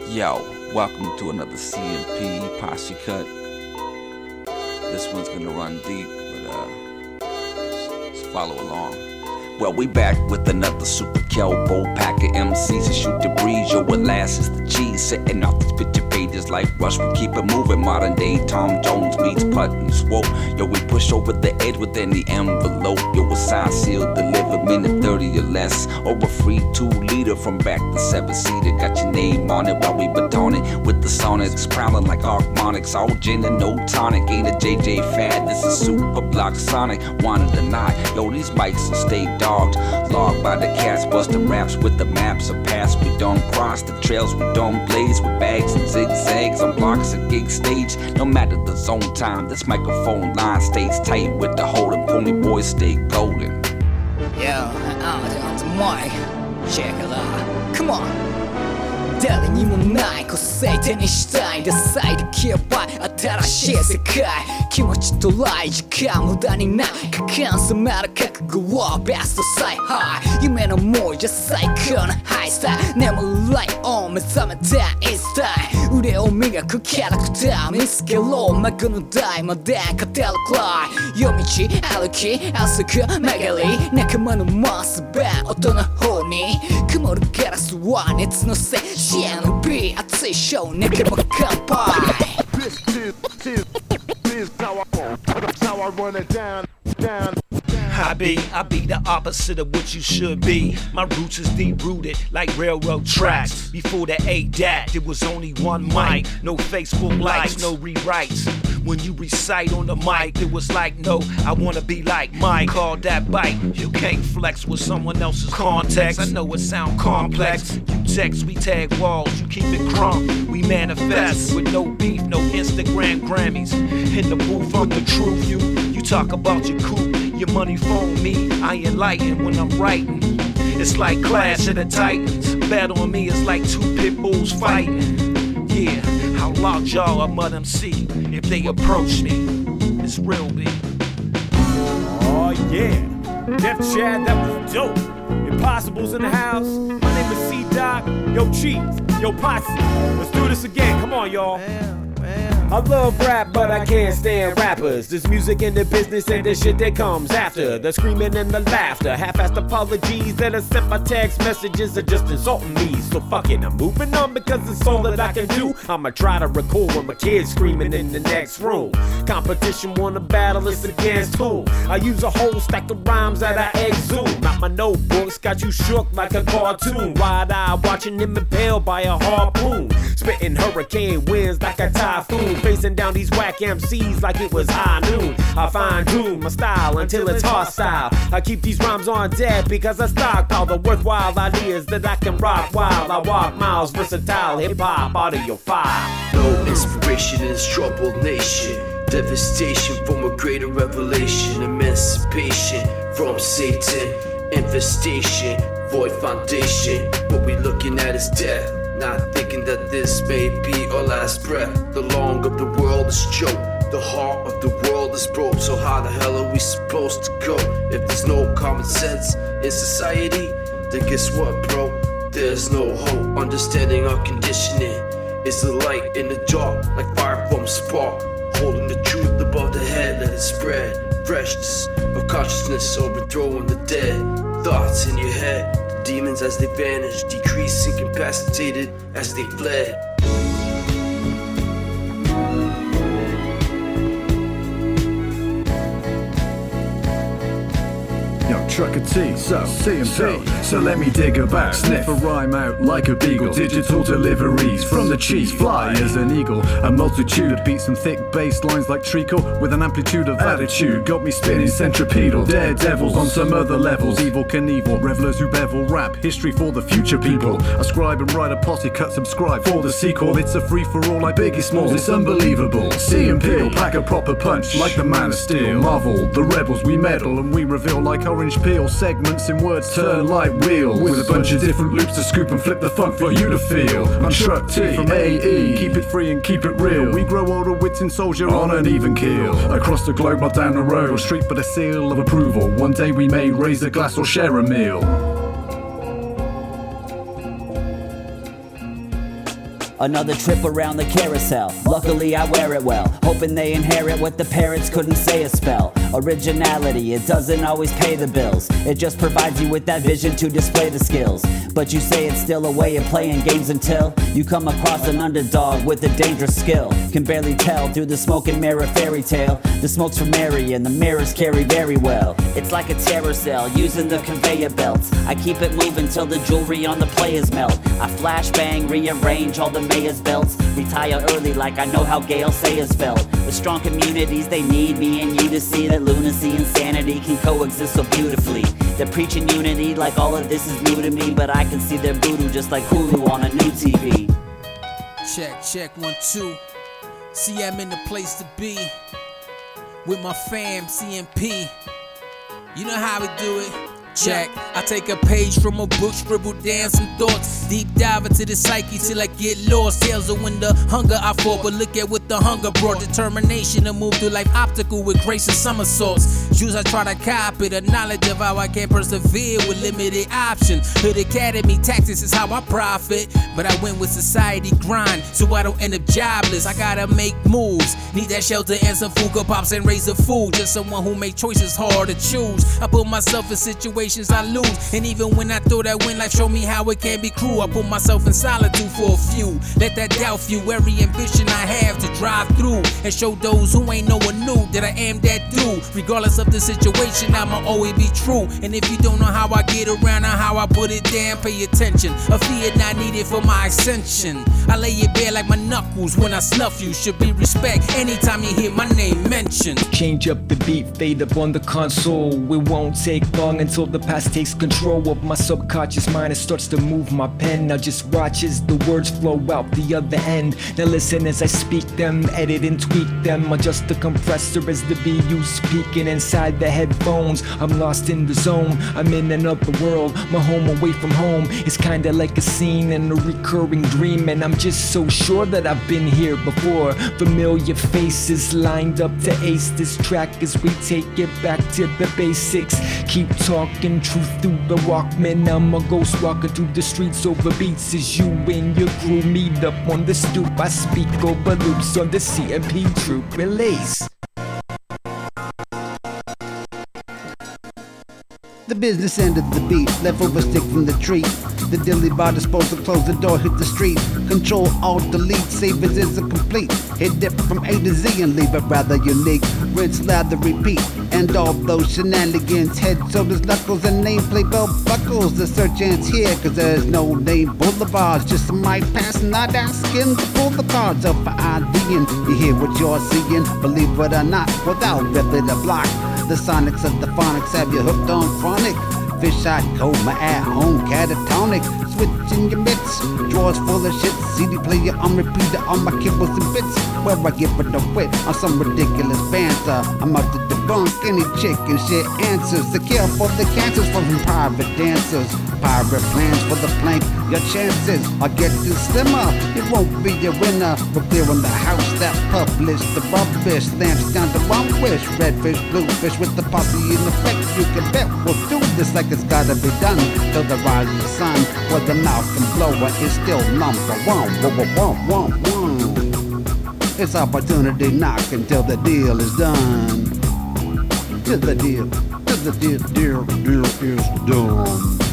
Yo, welcome to another CMP Posse Cut. This one's gonna run deep, but just follow along. Well, we back with another super Kelbo pack of MCs and shoot the breeze. Yo, what lasts is the cheese, setting off these picture pages like Rush. We keep it moving, modern day Tom Jones meets Puttin' Swope. Yo, we push over the edge with any envelope. Yo, a sign sealed, delivered minute 30 or less. Or a free 2-liter from back to 7-seater. Got your name on it while we baton it with the sonics, prowling like harmonics. All gin and no tonic, ain't a JJ fad. This is super block sonic. Wanna deny, yo, these mics will stay dogged. Logged by the cats, busting raps with the maps of past. We don't cross the trails, we don't blaze with bags and zigzags on blocks and gig stage. No matter the zone time, this microphone line stays tight with the holding. Pony boys stay golden. Yeah, on the mic, check it out. Come on. 誰にもない個性手にしたいダサいで消えば新しい世界気持ちとライ時間無駄にない果敢迫る覚悟をベスト最ハイ夢の思いじゃ最高のハイスタイル眠るライオン目覚めたイスタイル腕を磨くキャラクター見つけろ幕の台まで勝てるくらい夜道歩き浅く曲がり仲間のマスベン音の方に曇るガラスは熱のせいCNB 熱いショー仲間乾杯 This how I run it down. I be the opposite of what you should be. My roots is deep rooted like railroad tracks. Before the ADAT, there was only one mic. No Facebook likes, no rewrites. When you recite on the mic, it was like, no, I wanna be like Mike. Call that bite. You can't flex with someone else's context. I know it sound complex. You text, we tag walls. You keep it crunk. We manifest with no beef, no Instagram Grammys. In the booth, I'm the truth. You talk about your coupe. Your money phone me, I enlighten when I'm writing. It's like Clash of the Titans. Battle on me is like two pit bulls fighting. Yeah, how loud y'all are mud MC if they approach me. It's real big. Oh yeah, Def Chad, that was dope. Impossible's in the house. My name is C-Doc. Yo Chief, yo Posse. Let's do this again. Come on, y'all. I love rap, but I can't stand rappers. There's music in the business and the shit that comes after. The screaming and the laughter, half-assed apologies that are sent by text messages are just insulting me. So fuck it, I'm moving on because it's all that I can do. I'ma try to record when my kids screaming in the next room. Competition wanna battle, it's against who? I use a whole stack of rhymes that I exhume. Not my notebooks, got you shook like a cartoon. Wide-eye watching them impaled by a harpoon. Spitting hurricane winds like a typhoon. Facing down these whack MCs like it was high noon. I fine-tune my style until it's hostile. I keep these rhymes on deck because I stockpile the worthwhile ideas that I can rock while I walk miles. Versatile hip-hop audiophile. No inspiration in this troubled nation. Devastation from a greater revelation. Emancipation from Satan. Infestation, void foundation. What we looking at is death. Not thinking that this may be our last breath. The long of the world is choked. The heart of the world is broke. So how the hell are we supposed to go? If there's no common sense in society, then guess what, bro? There's no hope. Understanding our conditioning is the light in the dark, like fire from a spark. Holding the truth above the head, let it spread. Freshness of consciousness, overthrowing the dead. Thoughts in your head. Demons as they vanish, decrease incapacitated as they fled. Trucker T, so CMP, so let me dig about. Sniff a rhyme out like a beagle. Digital deliveries from the chief, fly as an eagle. A multitude of beats and thick bass lines like treacle with an amplitude of attitude. Got me spinning centripetal. Daredevils on some other levels. Evil Knievel, revelers who bevel rap. History for the future people. I scribe and write a posse cut, subscribe for the sequel. It's a free for all like Biggie Smalls. It's unbelievable. CMP will pack a proper punch like the Man of Steel. Marvel, the rebels, we meddle and we reveal like orange peel. Segments in words turn like wheels with a bunch of different loops to scoop and flip the funk for you to feel. I'm Truck T from AE, keep it free and keep it real. We grow older wits and soldier on an even keel. Across the globe, not down the road, or street but a seal of approval. One day we may raise a glass or share a meal. Another trip around the carousel. Luckily I wear it well, hoping they inherit what the parents couldn't say a spell. Originality, it doesn't always pay the bills. It just provides you with that vision to display the skills. But you say it's still a way of playing games until you come across an underdog with a dangerous skill. Can barely tell through the smoke and mirror fairy tale. The smoke's from Mary and the mirrors carry very well. It's like a terror cell using the conveyor belts. I keep it moving till the jewelry on the players melt. I flashbang, rearrange all the mayor's belts. Retire early like I know how Gail Sayers felt. The strong communities, they need me and you to see that lunacy and sanity can coexist so beautifully. They're preaching unity like all of this is new to me, but I can see their voodoo just like Hulu on a new TV. Check, 1, 2. See, I'm in the place to be with my fam, CMP. You know how we do it. Check. I take a page from a book, scribble down some thoughts. Deep dive into the psyche till I get lost. Tales of when the hunger I fought, but look at what the hunger brought. Determination to move through life obstacle with grace and somersaults. Shoes I try to copy, the knowledge of how I can persevere with limited options. Hood Academy tactics is how I profit, but I went with society grind, so I don't end up jobless. I gotta make moves, need that shelter and some Fuga Pops and raise a fool. Just someone who make choices hard to choose. I put myself in situations I lose, and even when I thought I win, life showed me how it can be cruel. I put myself in solitude for a few. Let that doubt fuel every ambition I have to drive through and show those who ain't no one knew that I am that dude. Regardless of the situation, I'ma always be true. And if you don't know how I get around or how I put it down, pay attention. A fee not needed for my ascension. I lay it bare like my knuckles when I snuff you. Should be respect anytime you hear my name mentioned. Change up the beat, fade up on the console. It won't take long until the past takes control of my subconscious mind. It starts to move my pen. Now just watch as the words flow out the other end. Now listen as I speak them, edit and tweak them. Adjust the compressor as the BU speaking inside the headphones. I'm lost in the zone, I'm in another world. My home away from home is kinda like a scene in a recurring dream. And I'm just so sure that I've been here before. Familiar faces lined up to ace this track as we take it back to the basics. Keep talking truth through the Walkman. I'm a ghost walking through the streets over beats as you and your crew meet up on the stoop. I speak over loops on the CMP Troop release. The business end of the beat, leftover stick from the tree. The dilly bar disposal, close the door, hit the street. Control, alt, delete, save it is a complete. Hit dip from A to Z and leave it rather unique. Rinse, lather, repeat, and all those shenanigans. Head, shoulders, knuckles, and nameplate belt buckles. The search ends here, cause there's no name boulevards. Just some might pass, not asking to pull the cards up for IDing. You hear what you're seeing, believe it or not, without ripping the block. The sonics of the phonics have you hooked on chronic. Fish eye coma at home catatonic. Switching your mitts, drawers full of shit. CD player on repeater on my kibbles and bits. Where I give it away on some ridiculous banter. I'm out to debunk any chick and shit answers. To kill for the cancers from private dancers. Pirate plans for the plank. Your chances are getting slimmer. It won't be a winner. We're clearing the house that published the rubbish. Lamps down to one wish. Redfish, bluefish with the posse in effect. You can bet we'll do this like it's gotta be done. Till the rise of the sun. Where the Malcolm blower is still number one. It's opportunity knock until the deal is done. Till the deal is done.